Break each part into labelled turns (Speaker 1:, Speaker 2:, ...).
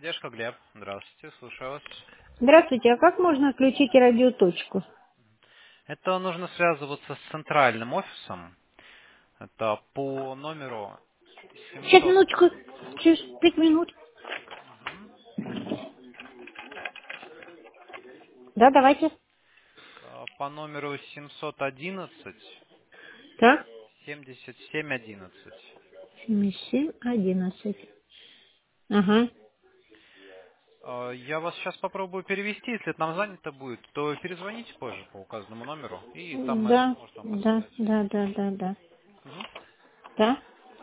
Speaker 1: Поддержка, Глеб. Здравствуйте, слушаю вас.
Speaker 2: Здравствуйте, а как можно отключить радиоточку?
Speaker 1: Это нужно связываться с центральным офисом. Это по номеру
Speaker 2: Сейчас,
Speaker 1: 700.
Speaker 2: минуточку, через 5 минут.
Speaker 1: Мгм.
Speaker 2: Да, давайте.
Speaker 1: По номеру 711
Speaker 2: Так,
Speaker 1: 7711.
Speaker 2: 711. Ага,
Speaker 1: Я вас сейчас попробую перевести. Если это нам занято будет, то перезвоните позже по указанному номеру, и там менеджер
Speaker 2: да,
Speaker 1: может вам
Speaker 2: да,
Speaker 1: подсказать.
Speaker 2: да, да, да, да.
Speaker 1: Мгм.
Speaker 2: Да?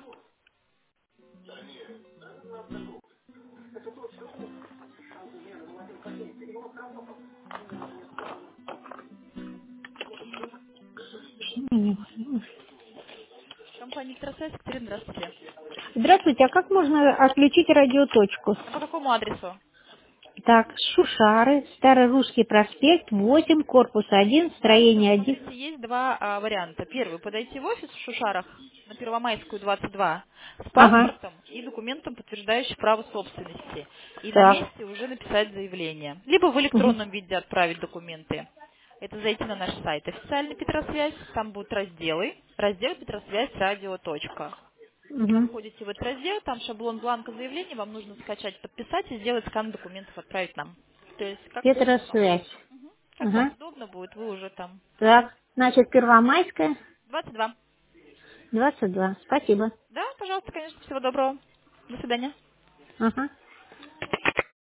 Speaker 3: Компания «Экстрасенс», Екатерина, здравствуйте.
Speaker 2: Здравствуйте, а как можно отключить радиоточку?
Speaker 3: А по какому адресу?
Speaker 2: Так, Шушары, Старорусский проспект, 8, корпус 1,
Speaker 3: Хорошо,
Speaker 2: строение 1.
Speaker 3: смотрите, есть два варианта. Первый, подойти в офис в Шушарах на Первомайскую, 22, с
Speaker 2: Ага,
Speaker 3: паспортом и документом, подтверждающим право собственности. И на
Speaker 2: так.
Speaker 3: месте уже написать заявление. Либо в
Speaker 2: Угу.
Speaker 3: электронном виде отправить документы. Это зайти на наш сайт официальный Петросвязь, там будут разделы. Раздел Петросвязь радио. Точка. Вы
Speaker 2: Угу.
Speaker 3: входите в этот раздел, там шаблон бланка заявления, вам нужно скачать, подписать и сделать скан документов, отправить нам. То есть как удобно вам.
Speaker 2: Петросвязь.
Speaker 3: Как вам
Speaker 2: Ага.
Speaker 3: удобно будет, вы уже там.
Speaker 2: Так, значит, Первомайская,
Speaker 3: 22.
Speaker 2: 22. Спасибо.
Speaker 3: Да, пожалуйста, конечно, всего доброго. До свидания.
Speaker 2: Ага.